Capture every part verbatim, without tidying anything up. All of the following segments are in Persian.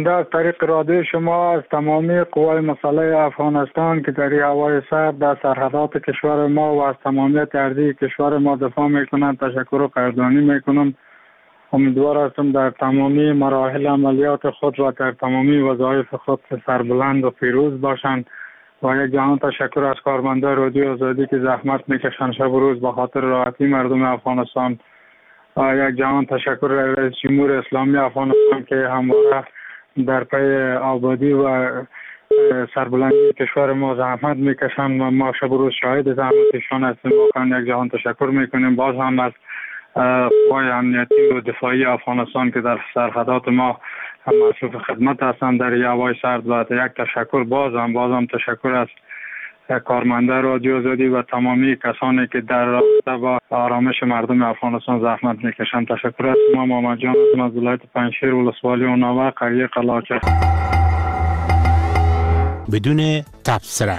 بنده از طریق رادیو شما از تمامی قوای مسلح افغانستان که در هوای سرد در سرحدات کشور ما و از تمامیت ارضی کشور ما دفاع میکنند تشکر و قدردانی میکنم. امیدوار هستم در تمامی مراحل عملیات خود و در تمامی وظایف خود سربلند و پیروز باشند و یک جهان تشکر از کارمندان رادیو آزادی که زحمت میکشند شب و روز به خاطر راحتی مردم افغانستان. یک جهان تشکر رئیس جمهور اسلامی افغانستان که همواره در پی آبادی و سربلندی کشور ما زحمت میکشند و ما شب و روز شاهد زحمتشان هستیم. واقعا یک جهان تشکر میکنیم. باز هم از قوای امنیتی و دفاعی افغانستان که در سرحدات ما مصروف خدمت هستند در هوای سرد و یک تشکر باز هم باز هم تشکر از کارمندان رادیو آزادی و تمامی کسانی که در رابطه با آرامش مردم افغانستان زحمت میکشند. تشکر از ما. محمد جان از ولایت پنجشیر ولسوالی اوناوا قریه قلاچه. بدون تبصره.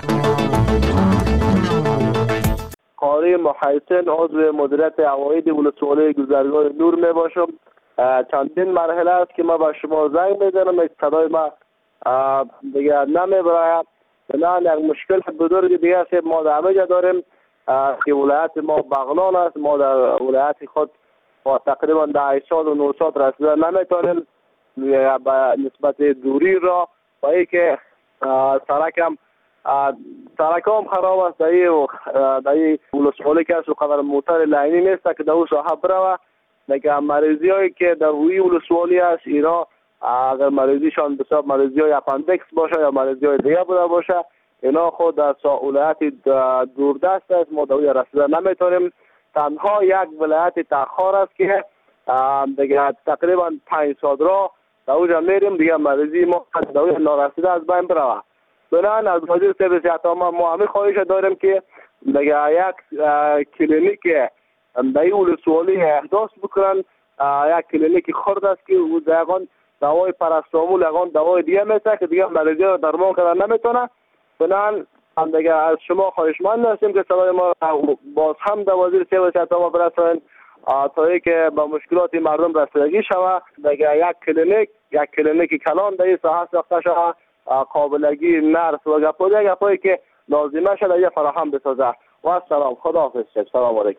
قاری محسن عضو مدیریت عواید ولسوالی گذرگاه نور می باشم. چندین مرحله است که ما با شما زنگ میزنم یک صدای ما دیگه نمیبراید. بنان یک مشکل بزرگ دیگه است ما در همه جا داریم که ولایت ما بغلان است. ما در ولایت خود با تقریبا ده سال و نه سال رسیده نمیتونیم به نسبت دوری را و ای که سرک هم سرک هم خراب است. در این ولسوالی که است و قدر موتر لاینی نیست که در او صاحب بروه. دیگه مریضی هایی که در روی ولسوالی است اینا اگر مریضیشان بسیار مریضی های اپندکس باشه یا مریضی های دیگه بوده باشه اینا خود در ولایت دوردست است. ما در رسیده نمیتونیم. تنها یک ولایت تاخر است که دیگه تقریبا پنج سال را در اونجا میریم دیگه مریضی ما در نارسیده از بین بروه. بنان از وزیر صحت صحت عامه ما همین خواهش داریم که دیگه یک کلینیک در این ولسوالی احداث بکنن. یک کلینیک خرد است که او دقیقاً دوای پاراستامول یگان دوای دیگه میشه که دیگه مریضی رو درمان کردن نمیتونه. بنان هم دیگه از شما خواهشمند هستیم که صدای ما باز هم در وزیر صحت عامه برسونید تا اینکه با مشکلات مردم رسیدگی شود. دیگه یک کلینیک یک کلینیک کلان در این ساحه ساخته شود. قابلگی نرس و گپای گپایی که لازمه شده دیگه فراهم بسازه. و سلام. خداحافظ. سلام علیکم.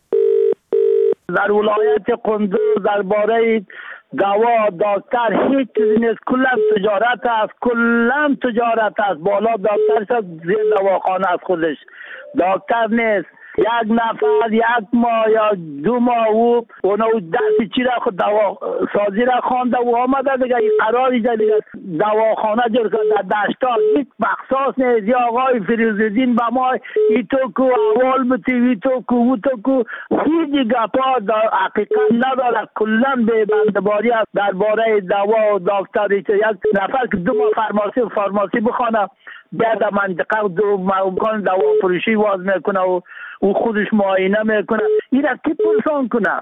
در ولایت قندوز درباره دوا دکتر هیچ چیزی نیست. کلا تجارت است. کلا تجارت است. بالا دکتر زیر دواخانه از خودش دکتر نیست. یک نفر یک ماه یا دو ماه او اونو دستی چی را خود دوا سازی را خوانده و آمده دیگه این قراری دیگه دواخانه جور کرده در دشتا هیچ بخصاص نیست. یا آقای فیروزالدین با ما ای تو کو اول بتی وی تو کو او تو کو هیچ گپا در حقیقت نداره. کلا به بندباری است درباره دوا و دکتر. یک نفر که دو ماه فارماسی و فارماسی بخونه بعد منطقه دو مکان دوا فروشی واز میکنه و او خودش معاینه میکنه. این را کی پرسان کنه؟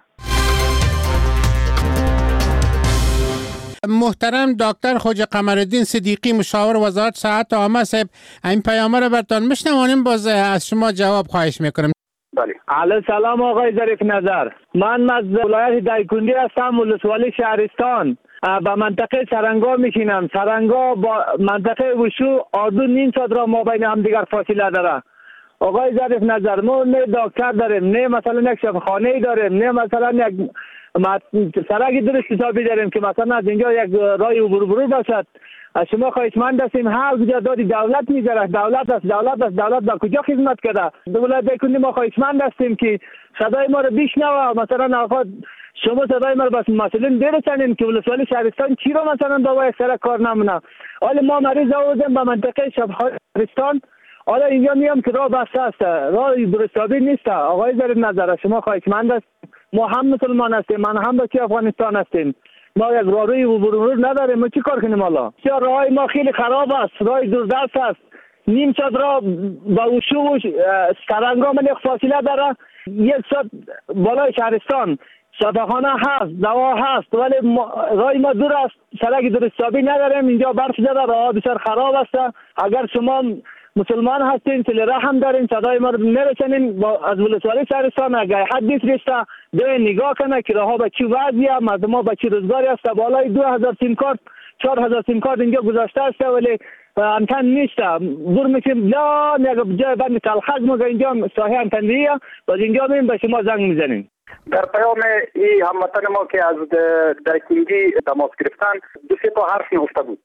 محترم دکتر خواجه قمرالدین صدیقی مشاور وزارت صحت عامه صاحب این پیام را برتان میشنوانیم. باز از شما جواب خواهش میکنم. بله. علیه سلام آقای ظریف نظر. من از ولایت دایکنی هستم ولسوالی شهرستان. با منطقه سرنگا میشینم. سرنگا با منطقه وشو آردو نیم ساعت را ما بین هم دیگر فاصله داره. آقای ظریف نظر ما نه دکتر داریم نه مثلا یک شفاخانه داریم نه مثلا یک سرک درست حسابی داریم که مثلا از اینجا یک رای عبور برو باشد. از شما خواهشمند هستیم هر کجا دادی دولت میذاره دولت است دولت است دولت با کجا خدمت کرده. دولت دایکنی ما خواهشمند هستیم که صدای ما رو بشنوه. مثلا آقا شما صدای ما رو بس مسئولین برسانید که ولسوالی شهرستان چی رو مثلا دوا یک سرک کار نمونه. حالا ما مریض آوردیم به منطقه شهرستان. حالا اینجا میام که راه بسته است. راه درستابی نیست. آقای ظریف نظر شما خواهشمند است. ما هم مسلمان هستیم. من هم بچه افغانستان هستیم. ما یک راهروی عبور نداریم. ما چی کار کنیم حالا؟ راه ما خیلی خراب است. راه دوردست است. نیم ساعت راه با وشو و سرنگا من یک فاصله داره. یک ساعت بالای شهرستان شفاخانه هست دوا هست ولی راه ما دور است. سرک درستابی نداریم. اینجا برف زده راه بسیار خراب است. اگر شما مسلمان هستین تل رحم دارین صدای ما رو نرسانین از ولسوالی شهرستان اگر حد نیست رسته به نگاه کنه که راه ها به چی وضعیه مردم ها به چی روزگاری است. بالای دو هزار سیم کارت چهار هزار سیم کارت اینجا گذاشته است ولی انتن نیست. دور میشیم لا یک جای بعد تلخک مگه اینجا ساحه انتنیه و اینجا میریم به شما زنگ میزنیم. در پیام ای هموطن ما که از دایکنگی تماس گرفتن دو سه تا حرف نوشته بود.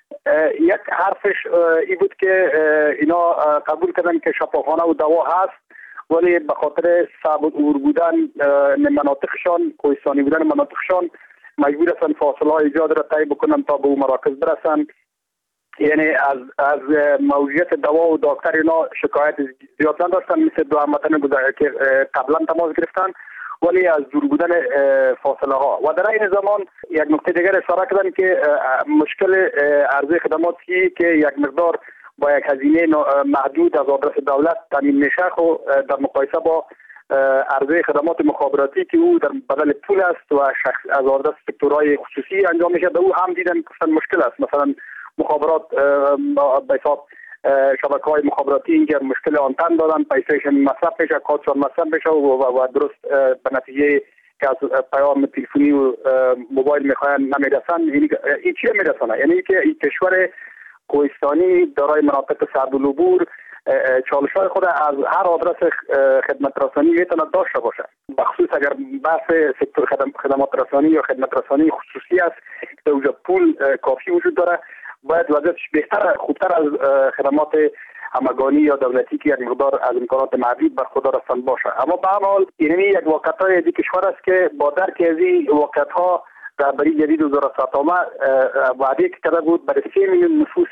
یک حرفش ای بود که اینا قبول کردن که شفاخانه و دوا هست ولی به خاطر صعب العبور بودن مناطقشان، کوهستانی بودن مناطقشان مجبور هستن فاصله های زیاد را طی بکنن تا به اون مراکز برسن. یعنی از از موجودیت دوا و دکتر اینا شکایت زیاد نداشتن مثل دو هموطن گذشته که قبلا تماس گرفتن ولی از دور بودن فاصله ها. و در این زمان یک نکته دیگر اشاره کردن که مشکل عرضه خدماتی که یک مقدار با یک هزینه محدود از آدرس دولت تامین میشه خو در مقایسه با عرضه خدمات مخابراتی که او در بدل پول است و شخص از آدرس سکتورهای خصوصی انجام میشه، به او هم دیدن که مشکل است. مثلا مخابرات به حساب شبکه‌های مخابراتی اینجا مشکل آنتن دادن، پیسهشون مصرف میشه، کارتشون مصرف میشه و, و درست به نتیجه که از پیام تلفنی و موبایل میخواین نمیرسن. این چی میرسونه؟ یعنی که این کشور کوهستانی دارای مناطق صعب العبور چالش‌های خود از هر آدرس خدمت رسانی میتونه داشته باشه، بخصوص اگر بحث سکتور خدمات رسانی یا خدمت رسانی خصوصی است که اونجا پول کافی وجود داره، باید وضعیتش بهتر خوبتر از خدمات همگانی یا دولتی که یک مقدار از امکانات محدود برخوردار هستند باشه. اما به هر حال این یک واقعیت از کشور است که با درک از این واقعیت‌ها رهبری جدید دو هزار و هفت آمد وعده کرده بود برای سه میلیون نفوس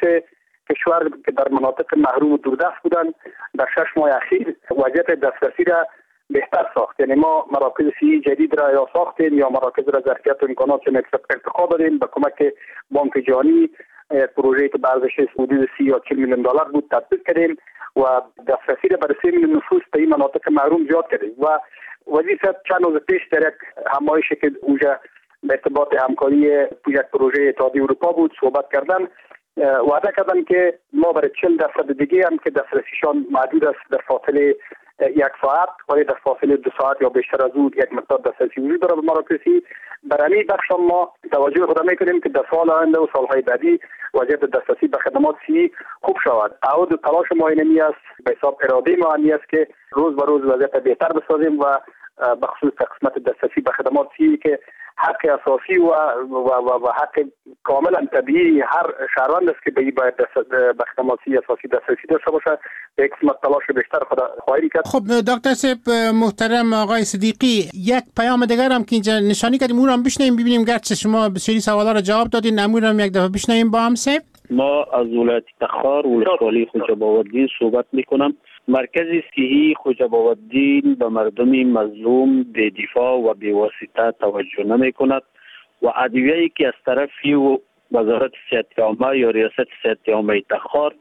کشور که در مناطق محروم و دوردست بودن در شش ماه اخیر وضعیت دسترسی را بهتر ساخت. یعنی ما مراکز صحی جدید را یا ساختیم یا مراکز را ظرفیت و امکانات ارتقا دادیم به کمک بانک جهانی. پروژه‌ای که به ارزش حدود سی یا چهل میلیون دلار بود تطبیق کردیم و دسترسی را برای سه میلیون نفوس به این مناطق محروم زیاد کردیم. و وزیر چند روز پیش در یک همایشی که اونجا به ارتباط همکاری یک پروژه اتحادیه اروپا بود صحبت کردن، وعده کردن که ما برای چهل درصد دیگه هم که دسترسیشان محدود است در فاصله یک ساعت ولی در فاصله دو ساعت یا بیشتر از اون یک مقدار دسترسی وجود داره به مراکزی. برای این بخش ما توجه خود میکنیم که در سال آینده و سالهای بعدی وضعیت دسترسی به خدمات صحی خوب شود. عهد و تلاش ما اینمی است، به حساب اراده ما اینمی است که روز به روز وضعیت بهتر بسازیم و به خصوص قسمت دسترسی به خدمات صحی که حق اساسی و و, و, و حق کاملا طبیعی هر شهروند است که به باید به خدمات اساسی دسترسی داشته باشه. به قسمت تلاش بیشتر خود خواهی کرد. خب دکتر صاحب محترم آقای صدیقی، یک پیام دیگر هم که اینجا نشانی کردیم اون هم بشنویم ببینیم، گرچه شما بسیاری سوالا را جواب دادین، اون هم یک دفعه بشنویم با هم صاحب. ما از ولایت تخار ولسوالی خوجا باودین صحبت میکنم. مرکز صحی خوجا باودین به مردم مظلوم بی دفاع و بی واسطه توجه نمی کند و ادویه‌ای که از طرف وزارت صحت عامه یا ریاست صحت عامه تخار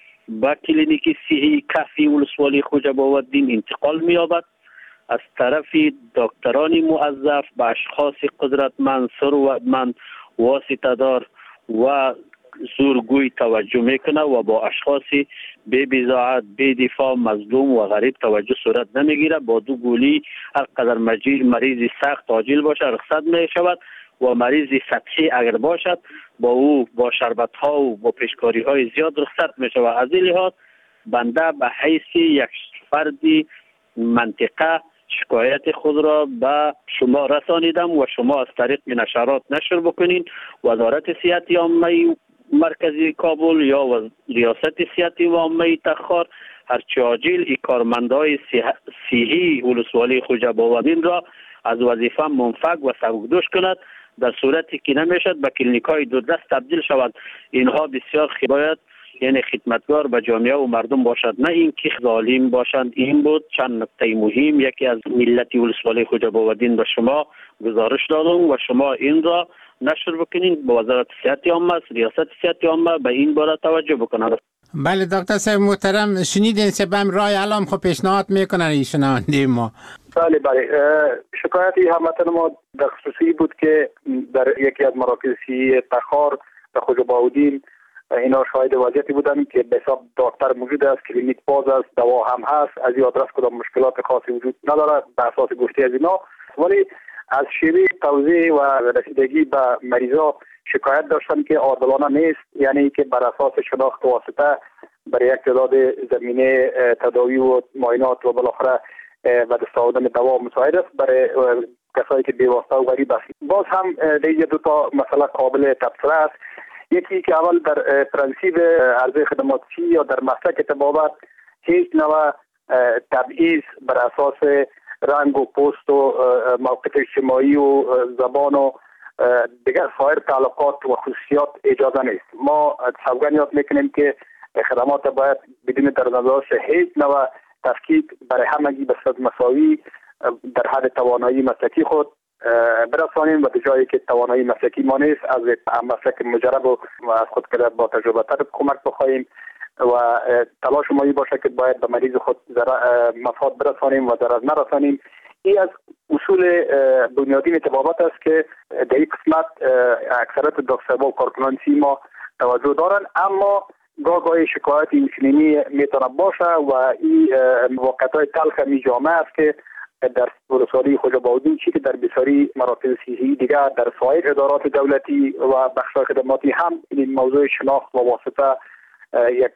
به کلینیک صحی کفی ولسوالی خوجا باودین انتقال می‌یابد، از طرف دکتران موظف به اشخاص قدرتمند ثروتمند واسطه دار و زورگوی توجه میکنه و با اشخاص بی بضاعت بی دفاع مظلوم و غریب توجه صورت نمیگیره. با دو گولی هر قدر مریض سخت عاجل باشه رخصت می شود و مریض سطحی اگر باشد با او با شربت ها و با پیشکاری های زیاد رخصت می شود. از این لحاظ بنده به حیث یک فردی منطقه شکایت خود را به شما رسانیدم و شما از طریق نشرات نشر بکنین. وزارت صحت عامه مرکزی کابل یا ریاست صحت عامه تخار هرچه عاجل این کارمندای صحی ولسوالی خوجا باودین را از وظیفه منفک و سبکدوش کند. در صورتی که نمیشد به کلینیکای دو دست تبدیل شود. اینها بسیار باید یعنی خدمتگار به جامعه و مردم باشد، نه اینکه ظالم باشند. این بود چند نکته مهم یکی از ملت ولسوالی خوجا باودین به شما گزارش دادم و شما این را نشر بکنین. با وزارت صحت عامه ریاست صحت عامه به این باره توجه بکنند. بله دکتر صاحب محترم شنیدین سبم رای علام خب پیشنهاد میکنن ایشون شنونده ما. بله بله شکایتی هموطن ما در خصوصی بود که در یکی از مراکز صحی تخار در خوجا باودین اینا شاهد وضعیتی بودن که به حساب دکتر موجود است، کلینیک باز است، دوا هم هست، از این آدرس کدام مشکلات خاصی وجود نداره به اساس گفته از اینا، ولی از شیوه توزیع و رسیدگی به مریضا شکایت داشتن که عادلانه نیست، یعنی که بر اساس شناخت واسطه برای یک تعداد زمینه تداوی و معاینات و بالاخره و دست آوردن دوا مساعد است برای کسایی که بی‌واسطه و غریب است. باز هم دیگه دو تا مسئله قابل تبصره است. یکی که اول در پرنسیپ عرضه خدماتی یا در مسلک طبابت هیچ نوع تبعیض بر اساس رنگ و پوست و موقع اجتماعی و زبان و دیگر سایر تعلقات و خصوصیات اجازه نیست. ما سوگند یاد میکنیم که خدمات باید بدون در نظر هیچ نوع تفکیک برای همگی به صورت مساوی در حد توانایی مسلکی خود برسانیم و به جایی که توانایی مسلکی ما نیست از مسلک مجرب و از خود که با تجربه تر کمک بخواهیم و تلاش ما این باشه که باید به مریض خود مفاد برسانیم و ضرر نرسانیم. این از اصول بنیادین طبابت است که در این قسمت اکثریت دکترها و کارکنان ما توجه دارن، اما گاه گاهی شکایت اینچنینی میتونه باشه و این واقعیت‌های تلخ می جامعه است که در ولسوالی خوجابادی چی که در بسیاری مراکز صحی دیگر در سایر ادارات دولتی و بخش‌های خدماتی هم این موضوع شناخت و واسطه یک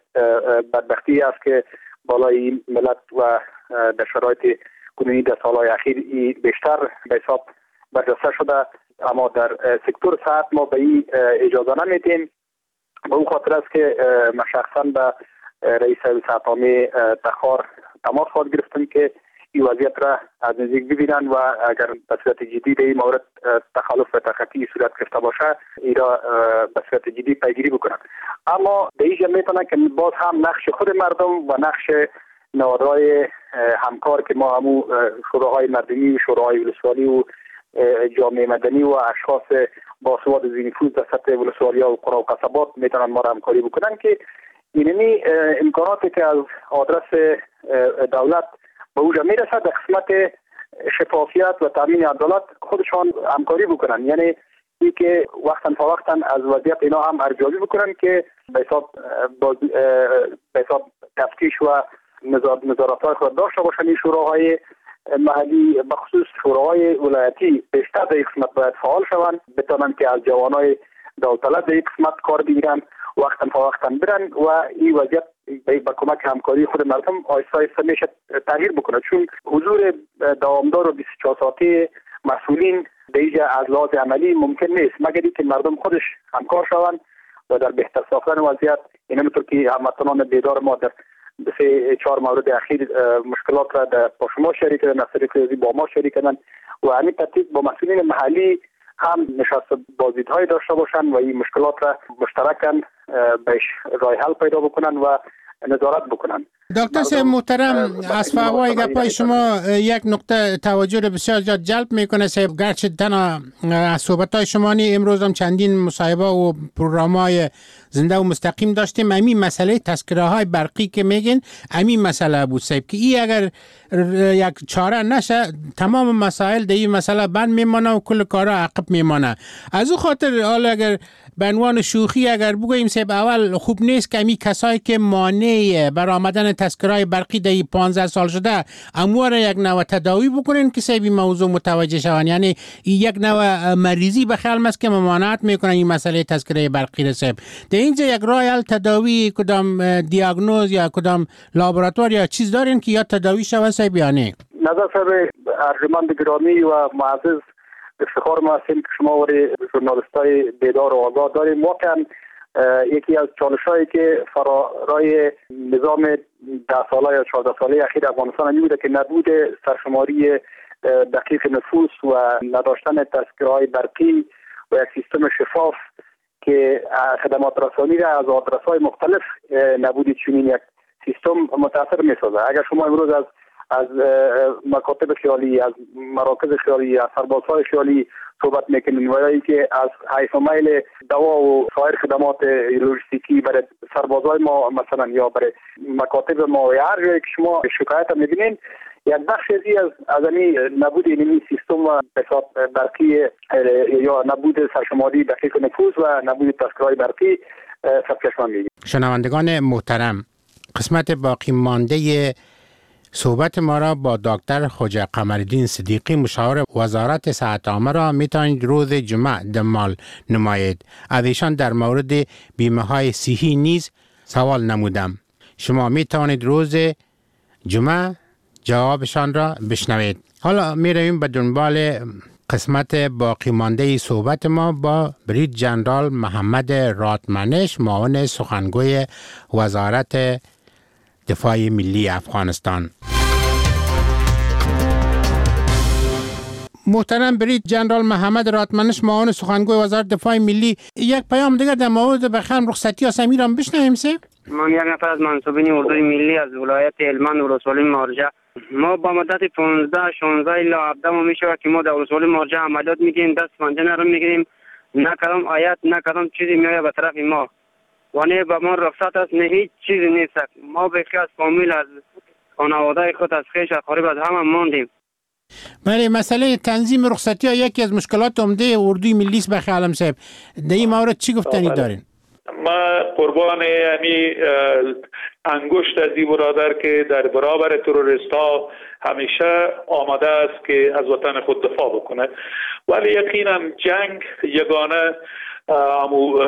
بدبختی است که بالای ملت و در شرایط کنونی در سالهای اخیر بیشتر به حساب برجسته شده، اما در سکتور صحت ما به این اجازه نمیدیم. به اون خاطر است که من شخصا به رئیس صحت عامه تخار تماس خواهد گرفتم که این وضعیت را از نزدیک ببینن و اگر به صورت جدی در این مورد تخلف و تخطی صورت گرفته باشه این را به صورت جدی پیگیری بکنن. اما در اینجا میتونه که باز هم نقش خود مردم و نقش نهادهای همکار که ما همو شوراهای مردمی و شوراهای ولسوالی و جامعه مدنی و اشخاص با سواد ذی نفوذ در سطح ولسوالی‌ها و قرا و قصبات میتونن ما را همکاری بکنن که اینمی امکاناتی که از آدرس دولت به اوجا میرسه در قسمت شفافیت و تامین عدالت خودشان همکاری بکنن، یعنی ای که وقتا تا وقتا از وضعیت اینا هم ارزیابی بکنن که به حساب به حساب تفتیش و نظارت‌های خود داشته باشن. این شوراهای محلی بخصوص شوراهای ولایتی بیشتر در این قسمت باید فعال شوند، بتونن که از جوانای داوطلب در این قسمت کار بگیرن، وقتا تا وقتا برن و این وضعیت با کمک همکاری خود مردم آیسته آیسته میشه تغییر بکنه، چون حضور دوامدار و بیست و چهار ساعته مسئولین دیگه از لحاظ عملی ممکن نیست مگر اینکه مردم خودش همکار شوند و در بهتر ساختن وضعیت. این همونطور که هموطنان بیدار ما در سه چهار مورد اخیر مشکلات را در با شما شریک کردن، نصر کردی با ما شریک کردن و همین ترتیب با مسئولین محلی هم نشست بازدیدهای داشته باشن و این مشکلات را مشترکاً بهش راه حل پیدا بکنن و نظارت بکنن. دکتر صاحب محترم، از فوای گپای شما یک نقطه توجه رو بسیار زیاد جلب میکنه صاحب، گرچه تنها از صحبت‌های شما نی امروز هم چندین مصاحبه و پروگرام‌های زنده و مستقیم داشتیم. همین مسئله تذکره‌های برقی که میگین همین مسئله بود صاحب که این اگر یک چاره نشه تمام مسائل در این مسئله بند میمانه و کل کارا عقب میمانه. از او خاطر حالا اگر به عنوان شوخی اگر بگوییم صاحب اول خوب نیست که همین کسایی که مانع بر آمدن تذکره‌های برقی در پانزده سال شده اموار یک نوع تداوی بکنن که صاحب این موضوع متوجه شون، یعنی یک نوع مریضی به خیال است که ممانعت میکنن این مسئله تذکره برقی را صاحب. در اینجا یک راه حل تداوی کدام دیاگنوز یا کدام لابراتوار یا چیز دارین که یا تداوی شود صاحب یا نه؟ نظر صاحب ارجمند گرامی و معزز افتخار ما هستیم که شما وری ژورنالیستای بیدار و آگاه داریم. واقعا یکی از چالش‌هایی که فرارای نظام ده ساله یا چهارده ساله اخیر افغانستان این بوده که نبود سرشماری دقیق نفوس و نداشتن تذکره‌های برقی و یک سیستم شفاف که خدمات رسانی را از آدرس‌های مختلف نبود چنین یک سیستم متاثر می‌سازه. اگر شما امروز از از مکاتب خیالی، از مراکز خیالی، از سربازهای خیالی صحبت میکنیم و یا که از حیث و میل دوا و سایر خدمات لوجستیکی برای سربازهای ما مثلا یا برای مکاتب ما یا هر جایی که شما شکایت میبینین یک بخش از از این نبود این سیستم و حساب برقی یا نبود سرشماری دقیق نفوذ و نبود تذکره‌های برقی سرچشمه میگیریم. شنوندگان محترم، قسمت باقی مانده صحبت ما را با دکتر خواجه قمرالدین صدیقی مشاور وزارت صحت عامه را میتوانید روز جمعه دنبال نمایید. از ایشان در مورد بیمه های صحی نیز سوال نمودم. شما میتوانید روز جمعه جوابشان را بشنوید. حالا می رویم به دنبال قسمت باقی مانده صحبت ما با برید جنرال محمد راتمنش، معاون سخنگوی وزارت دفاع ملی افغانستان. محترم برید جنرال محمد راتمنش، معاون سخنگوی وزارت دفاع ملی، یک پیام دیگر در مورد بخرم رخصتی آسمی را بشنویم. سه من یک نفر از منصوبین اردوی ملی از ولایت هلمند ولسوالی مارجه. ما با مدت پانزده شانزده الی هفده ماه میشه که ما در ولسوالی مارجه عملیات میگیریم، دست پنجه نرم میگیریم، نه کدام آیت نه کدام چیزی میآید به طرف ما و نه به ما رخصت است، نه هیچ چیزی نیست. ما بخی از فامیل، از خانواده خود، از خویش، از قریب، از همه ماندیم. بله، مسئله تنظیم رخصتی ها یکی از مشکلات عمده اردوی ملی است. بخی عالم صاحب، در این مورد چی گفتنی دارین؟ ما قربان یعنی انگشت از این برادر که در برابر تروریست ها همیشه آماده است که از وطن خود دفاع بکنه، ولی یقینا جنگ یگانه امو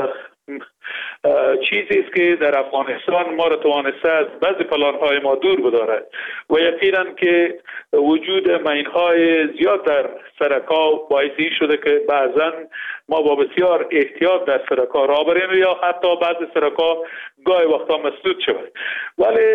چیزی است که در افغانستان ما را توانسته از بعضی پلان‌های ما دور بدارد و یقینا که وجود مین‌های زیاد در سرکا باعثی شده که بعضا ما با بسیار احتیاط در سرکا را بریم یا حتی بعضی سرکا گاهی وقتا مسدود شود. ولی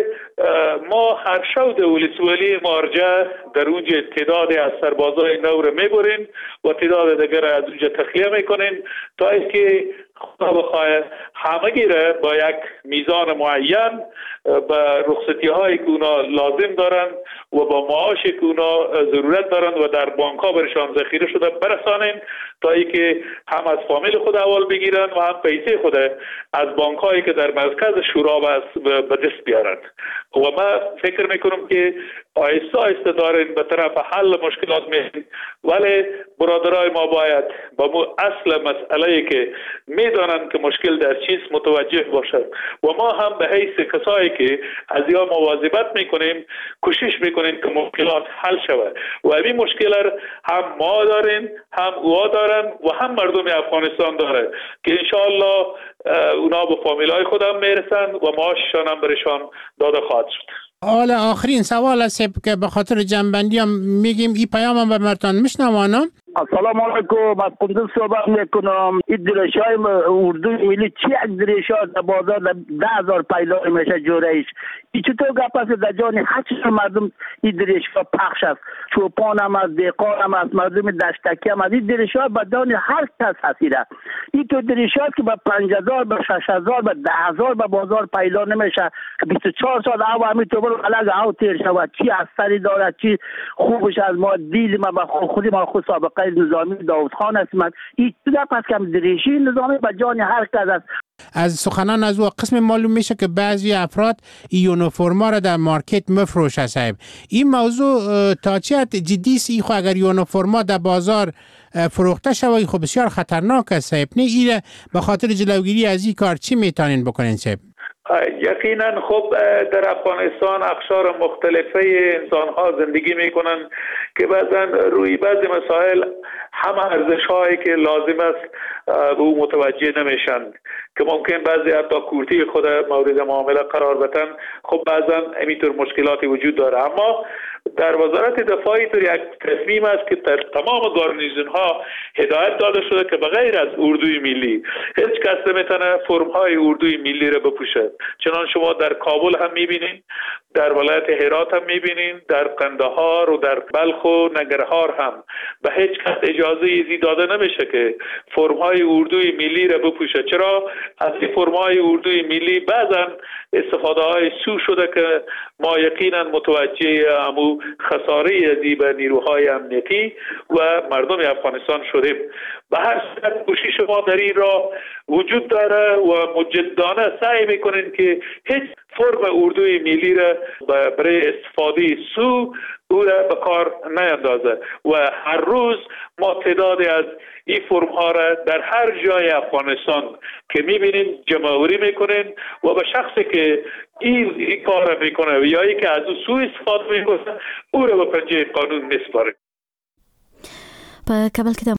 ما هر شب در ولسوالی مارجه در اونجا تعدادی از سربازای نو را میبریم و تعداد دیگر از اونجا تخلیه میکنیم تا اینکه خدا بخواه همگی را با یک میزان معین به رخصتی هایی که اونا لازم دارن و با معاشی که اونا ضرورت دارن و در بانک ها برشان ذخیره شده برسانیم تا اینکه هم از فامیل خود اول بگیرن و هم پیسه خود از بانک هایی که در مرکز شورا به دست بیارن. و ما فکر میکنم که آهسته آهسته داریم به طرف حل مشکلات میریم، ولی برادرای ما باید با مو اصل مسئله که میدانند که مشکل در چیست متوجه باشد و ما هم به حیث کسایی که از یا مواظبت میکنیم کوشش میکنیم که مشکلات حل شود و این مشکل هم ما داریم، هم اوها دارن و هم مردم افغانستان داره که انشاءالله اونا به فامیلای خودم میرسن و معاششان هم برشان داده خواهد شد. حالا آخرین سوال است که به خاطر جنبندی هم میگیم این پیام هم به مرتان میشنوانم. السلام علیکم، از قندوز صحبت میکنم. این درشای اردوی ملی چی یک درشای در بازار ده هزار پیلای میشه جوریش؟ این چطور گپ است در جان هر مردم این درشای پخش است؟ چوپان هم از دیقان هم از مردم دشتکی هم از این درشای به جان هر کس هستیده. این تو درشای که به پنج هزار به شش هزار به ده هزار به بازار پیلا نمیشه، بیست و چهار سال او همینطور الگ او تیر شود. چی اثری دارد، چی خوبش از ما دیدیم و خودی ما خود سابقه نظامی داود خان است. من این پس کم دریشی نظامی به جان هر کس است. از سخنان از او قسم معلوم میشه که بعضی افراد یونیفرما را در مارکت مفروش هستند. این موضوع تا چه حد جدی است؟ این خو اگر یونیفرما در بازار فروخته شود خب بسیار خطرناک است. نه این به خاطر جلوگیری از این کار چی میتونین بکنین صاحب؟ یقینا خب در افغانستان اقشار مختلفه انسان ها زندگی میکنن که بعضا روی بعضی مسائل همه ارزش هایی که لازم است به او متوجه نمیشن که ممکن بعضی حتی کورتی خود مورد معامله قرار بدن. خب بعضا همینطور مشکلاتی وجود داره، اما در وزارت دفاعی طور یک تصمیم است که در تمام گارنیزون ها هدایت داده شده که بغیر از اردوی ملی هیچ کس نمیتونه فرم های اردوی ملی را بپوشد. چنان شما در کابل هم میبینین، در ولایت هرات هم میبینین، در قندهار و در بلخ و ننگرهار هم به هیچ کس اجازه ایزی داده نمیشه که فرم های اردوی ملی را بپوشد. چرا؟ از این فرم های اردوی ملی بعضا استفاده های سو شده که ما یقینا متوجه امو خساره ازی به نیروهای امنیتی و مردم افغانستان شدیم. به هر صورت کوشش ما در این راه وجود داره و مجدانه سعی میکنیم که هیچ فرم اردوی ملی را برای استفاده سو او را به کار نیندازه و هر روز ما تعدادی از این فرم ها را در هر جای افغانستان که میبینیم جمع‌آوری میکنین و به شخصی که این, این کار را میکنه یا ای که از او سوء استفاده میکنه او را به پنجه قانون میسپاریم. په کابل کې